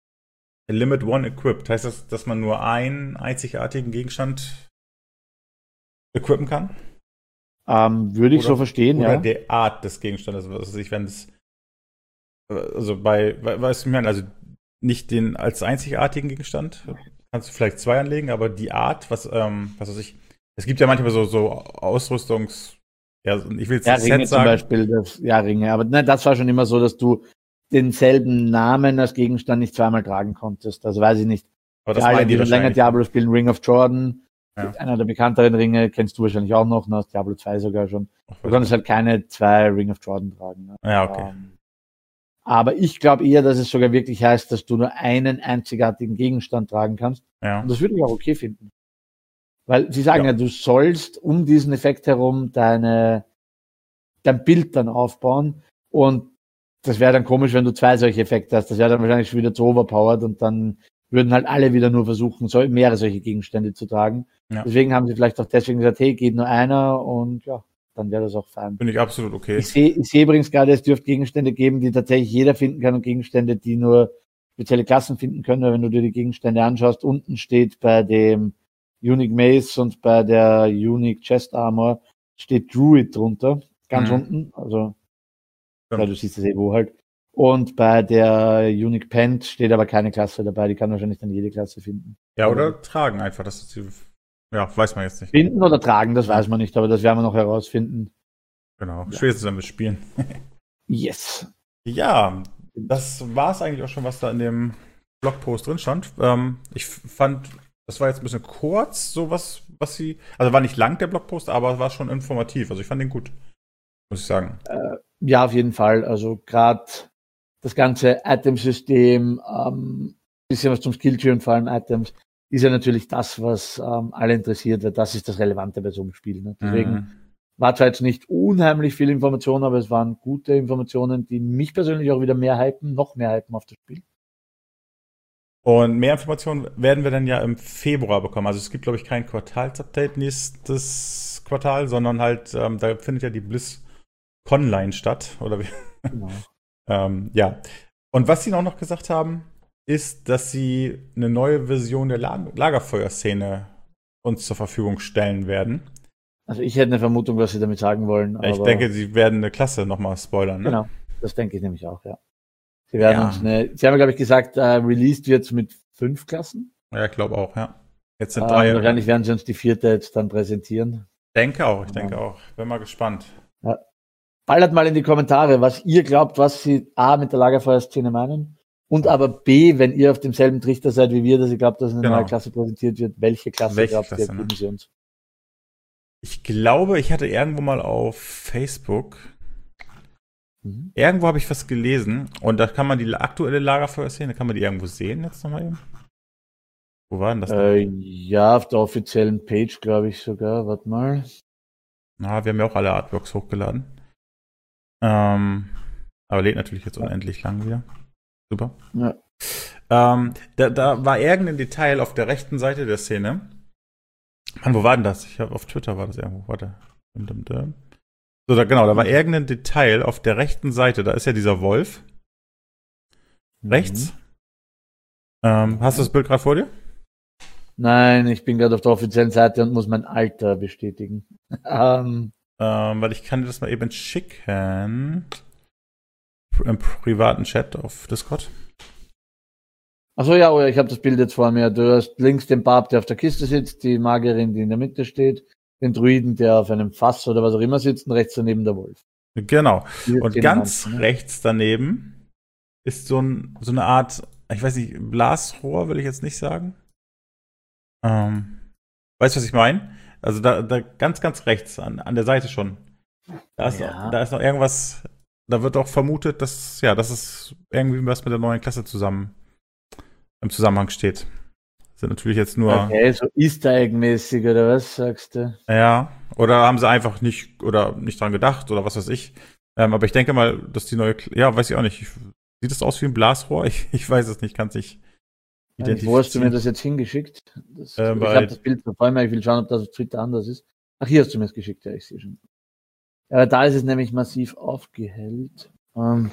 Limit One Equipped. Heißt das, dass man nur einen einzigartigen Gegenstand equippen kann? Ähm, würde ich Oder- so verstehen, Oder ja. die Art des Gegenstandes. Was weiß ich, wenn es also bei, we- weißt du, ich meine, also nicht den als einzigartigen Gegenstand, kannst du vielleicht zwei anlegen, aber die Art, was, ähm, was weiß ich, es gibt ja manchmal so, so Ausrüstungs, ja, ich will jetzt Ja, nicht Ringe Set zum sagen. Beispiel, das, ja, Ringe. Aber ne, das war schon immer so, dass du denselben Namen als Gegenstand nicht zweimal tragen konntest. Also weiß ich nicht. Aber das Für alle, meinen die schon länger wahrscheinlich. Diablo spielen, Ring of Jordan, Ja. einer der bekannteren Ringe, kennst du wahrscheinlich auch noch, ne, aus Diablo zwei sogar schon. Du konntest halt keine zwei Ring of Jordan tragen. Ne? Ja, okay. Ähm, aber ich glaube eher, dass es sogar wirklich heißt, dass du nur einen einzigartigen Gegenstand tragen kannst. Ja. Und das würde ich auch okay finden. Weil sie sagen Ja. ja, du sollst um diesen Effekt herum deine, dein Bild dann aufbauen. Und das wäre dann komisch, wenn du zwei solche Effekte hast. Das wäre dann wahrscheinlich schon wieder zu overpowered und dann würden halt alle wieder nur versuchen, so, mehrere solche Gegenstände zu tragen. Ja. Deswegen haben sie vielleicht auch deswegen gesagt, hey, geht nur einer und ja, dann wäre das auch fein. Finde ich absolut okay. Ich sehe ich sehe übrigens gerade, es dürfte Gegenstände geben, die tatsächlich jeder finden kann und Gegenstände, die nur spezielle Klassen finden können, weil wenn du dir die Gegenstände anschaust, unten steht bei dem Unique Mace und bei der Unique Chest Armor steht Druid drunter, ganz Mhm. unten, also Stimmt. weil du siehst das eh wo halt. Und bei der Unique Pent steht aber keine Klasse dabei, die kann wahrscheinlich dann jede Klasse finden. Ja, Aber oder tragen einfach, das ist die, ja, weiß man jetzt nicht. finden oder tragen, das weiß man nicht, aber das werden wir noch herausfinden. Genau, Ja. spätestens wenn wir spielen. Yes. Ja, das war es eigentlich auch schon, was da in dem Blogpost drin stand. Ähm, ich fand, das war jetzt ein bisschen kurz, so was, was sie, also war nicht lang der Blogpost, aber war schon informativ. Also ich fand den gut, muss ich sagen. Äh, ja, auf jeden Fall. Also gerade das ganze Itemsystem, ähm, bisschen was zum Skilltree und vor allem Items, ist ja natürlich das, was ähm, alle interessiert, weil das ist das Relevante bei so einem Spiel. Ne? Deswegen Mhm. war zwar jetzt nicht unheimlich viel Information, aber es waren gute Informationen, die mich persönlich auch wieder mehr hypen, noch mehr hypen auf das Spiel. Und mehr Informationen werden wir dann ja im Februar bekommen. Also es gibt, glaube ich, kein Quartalsupdate nächstes Quartal, sondern halt, ähm, da findet ja die BlizzConline statt. Oder wie? Genau. ähm, ja. Und was sie auch noch gesagt haben, ist, dass sie eine neue Version der La- Lagerfeuerszene uns zur Verfügung stellen werden. Also ich hätte eine Vermutung, was sie damit sagen wollen. Ja, ich aber denke, sie werden eine Klasse nochmal spoilern, ne? genau, das denke ich nämlich auch, ja. Sie werden Ja. uns eine, sie haben, glaube ich, gesagt, äh, released wird mit fünf Klassen. Ja, ich glaube auch, ja. Jetzt sind Ähm, drei. wahrscheinlich werden sie uns die vierte jetzt dann präsentieren. Denke auch, ich denke Ja. auch. Bin mal gespannt. Ja. Ballert mal in die Kommentare, was ihr glaubt, was sie A mit der Lagerfeuerszene meinen und aber B, wenn ihr auf demselben Trichter seid wie wir, dass ihr glaubt, dass eine Genau. neue Klasse präsentiert wird, welche Klasse Welche glaubt Klasse, ihr, ne? geben sie uns. Ich glaube, ich hatte irgendwo mal auf Facebook, Mhm. irgendwo habe ich was gelesen und da kann man die aktuelle Lagerfeuerszene, kann man die irgendwo sehen jetzt nochmal eben? Wo war denn das? Äh, ja, auf der offiziellen Page, glaube ich sogar. Warte mal. Na, wir haben ja auch alle Artworks hochgeladen. Ähm, aber lädt natürlich jetzt unendlich lang wieder. Super. Ja. Ähm, da, da war irgendein Detail auf der rechten Seite der Szene. Mann, wo war denn das? Ich habe auf Twitter war das irgendwo. Warte. So, da, genau, da war irgendein Detail auf der rechten Seite. Da ist ja dieser Wolf. Rechts. Mhm. Ähm, hast du das Bild gerade vor dir? Nein, ich bin gerade auf der offiziellen Seite und muss mein Alter bestätigen. ähm, Ähm, weil ich kann dir das mal eben schicken. Im privaten Chat auf Discord. Achso, ja, oh ja, ich habe das Bild jetzt vor mir. Du hast links den Barb, der auf der Kiste sitzt, die Magierin, die in der Mitte steht, den Druiden, der auf einem Fass oder was auch immer sitzt, und rechts daneben der Wolf. Genau. Diese Und Szene ganz meinst du, ne? rechts daneben ist so, ein, so eine Art, ich weiß nicht, Blasrohr will ich jetzt nicht sagen. Ähm, weißt du, was ich meine? Also da, da ganz, ganz rechts, an, an der Seite schon. Da ist, Ja. noch, da ist noch irgendwas, da wird auch vermutet, dass, ja, dass es irgendwie was mit der neuen Klasse zusammen im Zusammenhang steht. Das sind natürlich jetzt nur. Okay, so Easter Egg-mäßig oder was sagst du? Ja, oder haben sie einfach nicht oder nicht dran gedacht oder was weiß ich. Ähm, aber ich denke mal, dass die neue, Kl- ja, weiß ich auch nicht. Sieht das aus wie ein Blasrohr? Ich, ich weiß es nicht, kann es nicht Eigentlich, wo hast du mir identifizieren. das jetzt hingeschickt? Das, Äh, ich bei- habe das Bild vor allem, ich will schauen, ob das auf Twitter anders ist. Ach, hier hast du mir es geschickt, ja, ich sehe schon. Ja, da ist es nämlich massiv aufgehellt. Ähm,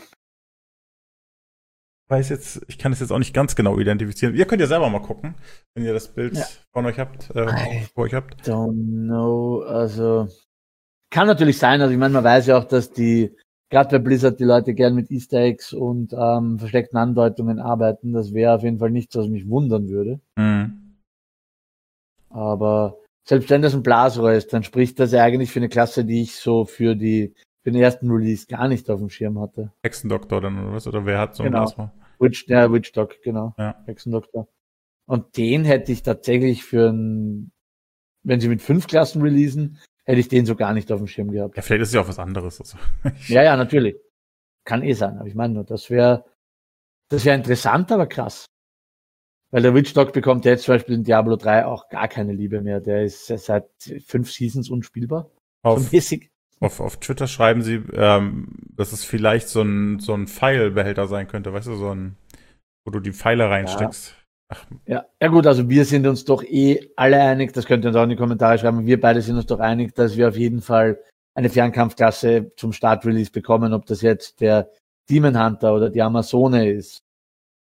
weiß jetzt, ich kann es jetzt auch nicht ganz genau identifizieren. Ihr könnt ja selber mal gucken, wenn ihr das Bild Ja. von euch habt, äh, vor euch habt. don't know, also kann natürlich sein, also ich meine, man weiß ja auch, dass die, gerade bei Blizzard, die Leute gern mit Easter Eggs und ähm, versteckten Andeutungen arbeiten. Das wäre auf jeden Fall nichts, was mich wundern würde. Mhm. Aber selbst wenn das ein Blasrohr ist, dann spricht das ja eigentlich für eine Klasse, die ich so für die für den ersten Release gar nicht auf dem Schirm hatte. Hexendoktor dann oder was? Oder wer hat so ein Genau. Blasrohr? Witch, ja, Witch Dog, genau. Ja. Hexendoktor. Und den hätte ich tatsächlich für ein, wenn sie mit fünf Klassen releasen, hätte ich den so gar nicht auf dem Schirm gehabt. Ja, vielleicht ist es ja auch was anderes. Also. Ja, ja, natürlich. Kann eh sein, aber ich meine nur, das wäre das wäre interessant, aber krass. Weil der Witch Dog bekommt jetzt zum Beispiel in Diablo drei auch gar keine Liebe mehr. Der ist seit fünf Seasons unspielbar. So Auf, mäßig. auf, auf Twitter schreiben sie, ähm, dass es vielleicht so ein, so ein Pfeilbehälter sein könnte, weißt du, so ein, wo du die Pfeile reinsteckst. Ach, Ja, ja gut, also wir sind uns doch eh alle einig, das könnt ihr uns auch in die Kommentare schreiben, wir beide sind uns doch einig, dass wir auf jeden Fall eine Fernkampfklasse zum Startrelease bekommen, ob das jetzt der Demon Hunter oder die Amazone ist.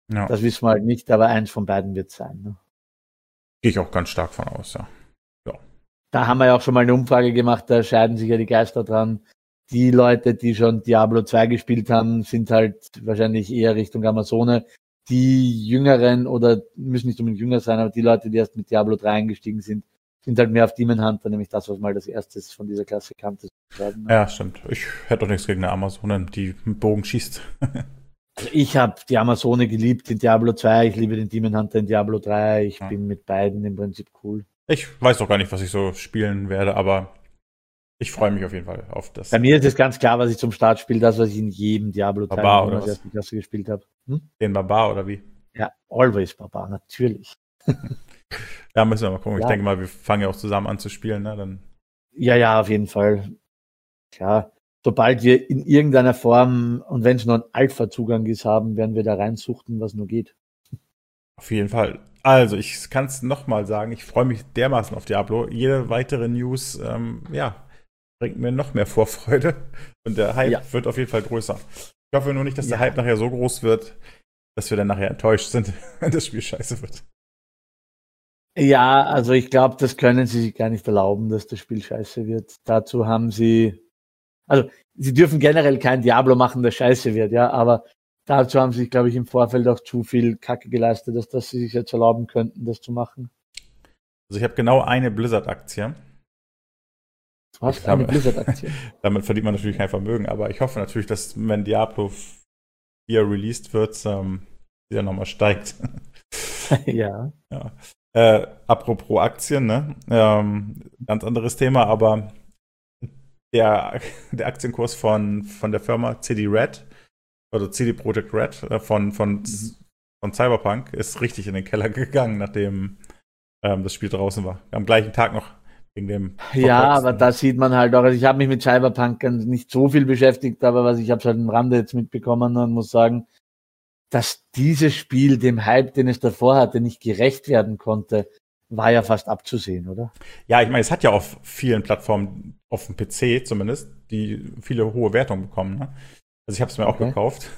Ja. Das wissen wir halt nicht, aber eins von beiden wird es sein. Ne? Gehe ich auch ganz stark von aus, ja. ja. Da haben wir ja auch schon mal eine Umfrage gemacht, da scheiden sich ja die Geister dran. Die Leute, die schon Diablo zwei gespielt haben, sind halt wahrscheinlich eher Richtung Amazone. Die Jüngeren, oder müssen nicht unbedingt jünger sein, aber die Leute, die erst mit Diablo drei eingestiegen sind, sind halt mehr auf Demon Hunter, nämlich das, was mal das erste von dieser Klasse kannte. Ja, stimmt. Ich hätte doch nichts gegen eine Amazone, die mit Bogen schießt. Also ich habe die Amazone geliebt in Diablo zwei, ich liebe den Demon Hunter in Diablo drei, ich ja. bin mit beiden im Prinzip cool. Ich weiß doch gar nicht, was ich so spielen werde, aber ich freue mich auf jeden Fall auf das. Bei mir ist es ganz klar, was ich zum Start spiele, das, was ich in jedem Diablo drei Barbar oder erste Klasse gespielt habe. Hm? Den Barbar oder wie? Ja, always Barbar, natürlich. Ja, müssen wir mal gucken. Ja. Ich denke mal, wir fangen ja auch zusammen an zu spielen, ne? Dann ja, ja, auf jeden Fall. Klar. Sobald wir in irgendeiner Form, und wenn es nur ein Alpha-Zugang ist, haben, werden wir da reinsuchten, was nur geht. Auf jeden Fall. Also, ich kann es nochmal sagen, ich freue mich dermaßen auf Diablo. Jede weitere News, ähm, ja, bringt mir noch mehr Vorfreude. Und der Hype ja. wird auf jeden Fall größer. Ich hoffe nur nicht, dass der ja. Hype nachher so groß wird, dass wir dann nachher enttäuscht sind, wenn das Spiel scheiße wird. Ja, also ich glaube, das können sie sich gar nicht erlauben, dass das Spiel scheiße wird. Dazu haben sie, also sie dürfen generell kein Diablo machen, das scheiße wird, ja, aber dazu haben sie sich, glaube ich, im Vorfeld auch zu viel Kacke geleistet, dass, dass sie sich jetzt erlauben könnten, das zu machen. Also ich habe genau eine Blizzard-Aktie. Du hast eine Blizzard-Aktie? Damit verdient man natürlich kein Vermögen, aber ich hoffe natürlich, dass wenn Diablo vier released wird, ähm, wieder nochmal steigt. ja. ja. Äh, apropos Aktien, ne? Ähm, ganz anderes Thema, aber der, der Aktienkurs von, von der Firma C D Red, oder C D Projekt Red, äh, von, von, mhm. von Cyberpunk, ist richtig in den Keller gegangen, nachdem ähm, das Spiel draußen war. Am gleichen Tag noch wegen dem Ja, aber da sieht man halt auch, also ich habe mich mit Cyberpunk nicht so viel beschäftigt, aber was ich habe halt am Rande jetzt mitbekommen und muss sagen, dass dieses Spiel dem Hype, den es davor hatte, nicht gerecht werden konnte, war ja fast abzusehen, oder? Ja, ich meine, es hat ja auf vielen Plattformen, auf dem P C zumindest, die viele hohe Wertungen bekommen. Ne? Also ich habe es mir auch okay. gekauft.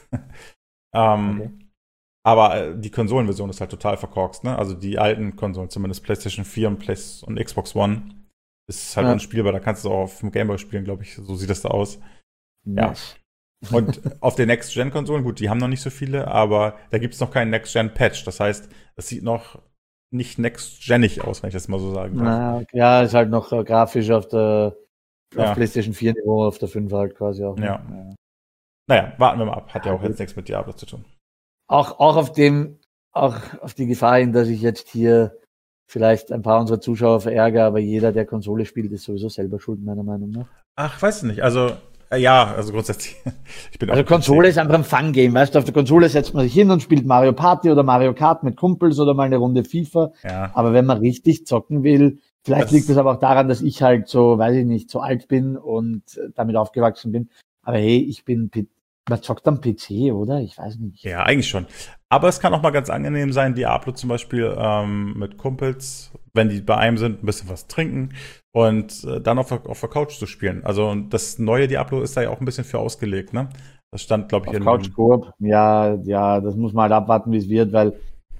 ähm, okay. Aber die Konsolenversion ist halt total verkorkst. Ne? Also die alten Konsolen, zumindest PlayStation vier und, Play- und Xbox One, ist halt ja. unspielbar. Da kannst du es auch auf dem Gameboy spielen, glaube ich. So sieht das da aus. Nice. Ja. Und auf den Next-Gen-Konsolen, gut, die haben noch nicht so viele, aber da gibt es noch keinen Next-Gen-Patch. Das heißt, es sieht noch nicht next-genig aus, wenn ich das mal so sagen darf. Na, okay. Ja, ist halt noch äh, grafisch auf der auf ja. PlayStation vier Niveau, auf der fünf halt quasi auch. Ja. ja. Naja, warten wir mal ab. Hat ja, ja auch gut. Jetzt nichts mit Diablo zu tun. Auch, auch auf dem, auch auf die Gefahr hin, dass ich jetzt hier vielleicht ein paar unserer Zuschauer verärgere, aber jeder, der Konsole spielt, ist sowieso selber schuld, meiner Meinung nach. Ach, weiß nicht. Also, ja, also grundsätzlich. Ich bin also Konsole ist einfach ein Fun-Game, weißt du, auf der Konsole setzt man sich hin und spielt Mario Party oder Mario Kart mit Kumpels oder mal eine Runde FIFA. Ja. Aber wenn man richtig zocken will, vielleicht das liegt es aber auch daran, dass ich halt so, weiß ich nicht, so alt bin und damit aufgewachsen bin. Aber hey, ich bin, man zockt am P C, oder? Ich weiß nicht. Ja, eigentlich schon. Aber es kann auch mal ganz angenehm sein, Diablo zum Beispiel ähm, mit Kumpels, wenn die bei einem sind, ein bisschen was trinken und äh, dann auf, auf der Couch zu spielen. Also das neue Diablo ist da ja auch ein bisschen für ausgelegt, ne? Das stand, glaube ich, auf in Couch Coop. Ja, ja, das muss man halt abwarten, wie es wird, weil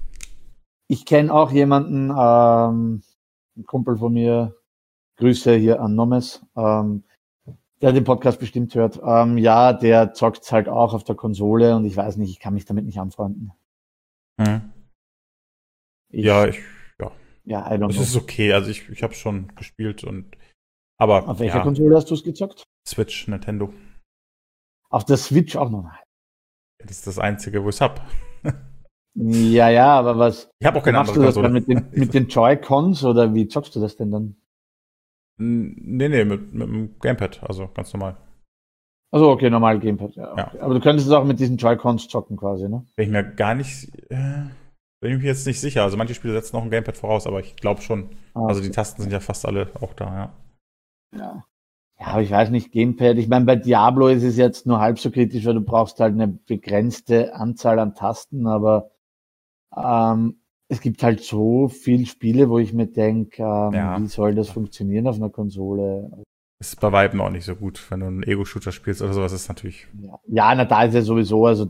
ich kenne auch jemanden, ähm, ein Kumpel von mir, Grüße hier an Nomes, ähm, der den Podcast bestimmt hört. Ähm, ja, der zockt halt auch auf der Konsole und ich weiß nicht, ich kann mich damit nicht anfreunden. Hm. Ich, ja, ich, ja. Ja, I don't das know. ist okay, also ich, ich habe schon gespielt und, aber. Auf welcher ja. Konsole hast du es gezockt? Switch, Nintendo. Auf der Switch auch noch. Das ist das Einzige, wo ich es hab. Ja, ja, aber was. Ich habe auch keine machst andere du das Konsole. dann mit den, mit den Joy-Cons oder wie zockst du das denn dann? Nee, nee, mit, mit dem Gamepad, also ganz normal. Also okay, normal Gamepad, ja. Okay. ja. Aber du könntest es auch mit diesen Joy-Cons zocken quasi, ne? Bin ich mir gar nicht, äh, bin ich mir jetzt nicht sicher. Also manche Spiele setzen noch ein Gamepad voraus, aber ich glaube schon. Ah, also die okay. Tasten sind ja fast alle auch da, ja. Ja. Ja, aber ich weiß nicht, Gamepad, ich meine, bei Diablo ist es jetzt nur halb so kritisch, weil du brauchst halt eine begrenzte Anzahl an Tasten, aber ähm, es gibt halt so viele Spiele, wo ich mir denke, ähm, ja. wie soll das funktionieren auf einer Konsole? Ist bei Weitem auch nicht so gut, wenn du einen Ego-Shooter spielst oder sowas, ist natürlich. Ja, ja, na da ist ja sowieso, also da,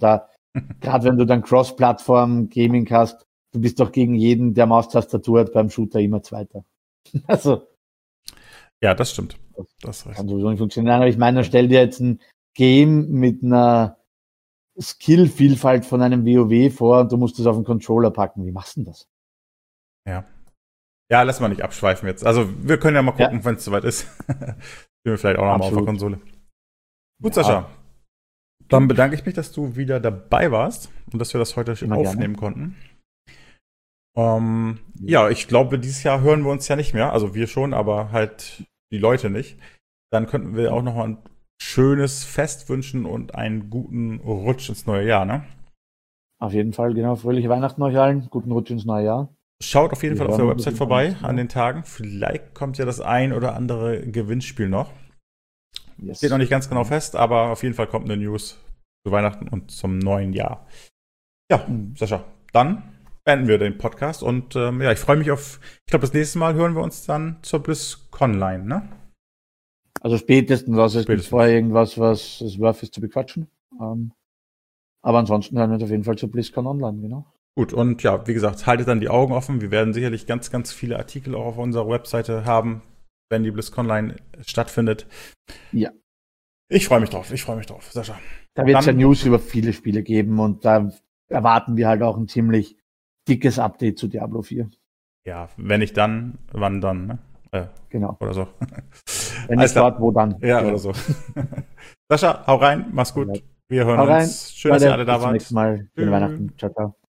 Gerade wenn du dann Cross-Plattform-Gaming hast, du bist doch gegen jeden, der Maustastatur hat, beim Shooter immer Zweiter. Also. Ja, das stimmt. Das kann sowieso nicht funktionieren. Aber ich meine, stell dir jetzt ein Game mit einer Skill-Vielfalt von einem WoW vor und du musst es auf den Controller packen. Wie machst du denn das? Ja. Ja, lass mal nicht abschweifen jetzt. Also, wir können ja mal gucken, Ja. wenn es soweit ist. Spielen wir vielleicht auch nochmal auf der Konsole. Gut, Ja. Sascha. Dann bedanke ich mich, dass du wieder dabei warst und dass wir das heute Immer aufnehmen gerne. konnten. Um, ja, ich glaube, dieses Jahr hören wir uns ja nicht mehr. Also wir schon, aber halt die Leute nicht. Dann könnten wir auch noch mal ein schönes Fest wünschen und einen guten Rutsch ins neue Jahr, ne? Auf jeden Fall, genau. Fröhliche Weihnachten euch allen. Guten Rutsch ins neue Jahr. Schaut auf jeden Wir Fall auf der hören uns Website auf jeden vorbei Fall. an den Tagen. Vielleicht kommt ja das ein oder andere Gewinnspiel noch. Yes. Steht noch nicht ganz genau fest, aber auf jeden Fall kommt eine News zu Weihnachten und zum neuen Jahr. Ja, Mhm. Sascha, dann beenden wir den Podcast und ähm, ja, ich freue mich auf, ich glaube, das nächste Mal hören wir uns dann zur BlizzConline, ne? Also spätestens, also es gibt Spätestens. vorher irgendwas, was es worth ist zu bequatschen. Ähm, aber ansonsten hören wir uns auf jeden Fall zu BlizzCon Online, genau. Gut, und ja, wie gesagt, haltet dann die Augen offen. Wir werden sicherlich ganz, ganz viele Artikel auch auf unserer Webseite haben, wenn die BlizzConline stattfindet. Ja. Ich freue mich drauf, ich freue mich drauf, Sascha. Da wird es ja Dann- News über viele Spiele geben und da erwarten wir halt auch ein ziemlich dickes Update zu Diablo vier. Ja, wenn nicht dann, wann dann, ne? Äh, Genau. oder so. Wenn Alles nicht klar. dort, wo dann. Ja, Genau. oder so. Sascha, hau rein, mach's gut. Wir hören Hau rein. uns. Schön, dass ihr alle da Bis zum wart. nächsten Mal. Schöne Tschüss. Weihnachten. Ciao, ciao.